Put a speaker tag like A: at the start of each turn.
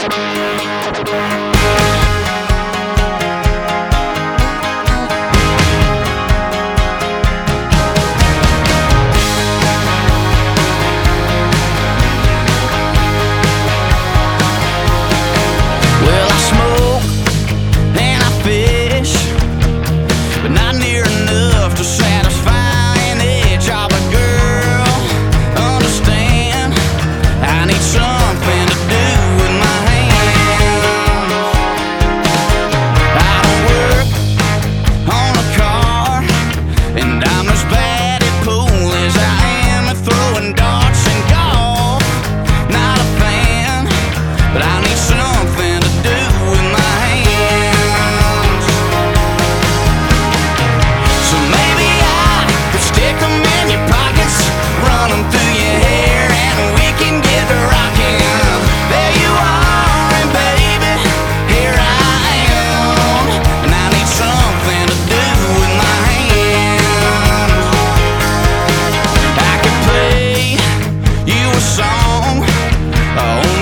A: Well, I smoke and I fish, but not near enough to satisfy an itch. Oh, but girl, understand, I need something to do with my hands. I don't work on a car, and I'm as bad at pool as I am at throwing darts and golf. Not a fan, but I need something to do with my hands. So maybe I could stick 'em in your pockets, run 'em through your hair, and we can get rockin'. There you are, and baby, here I am, and I need something to do with my hands. I could play you a song,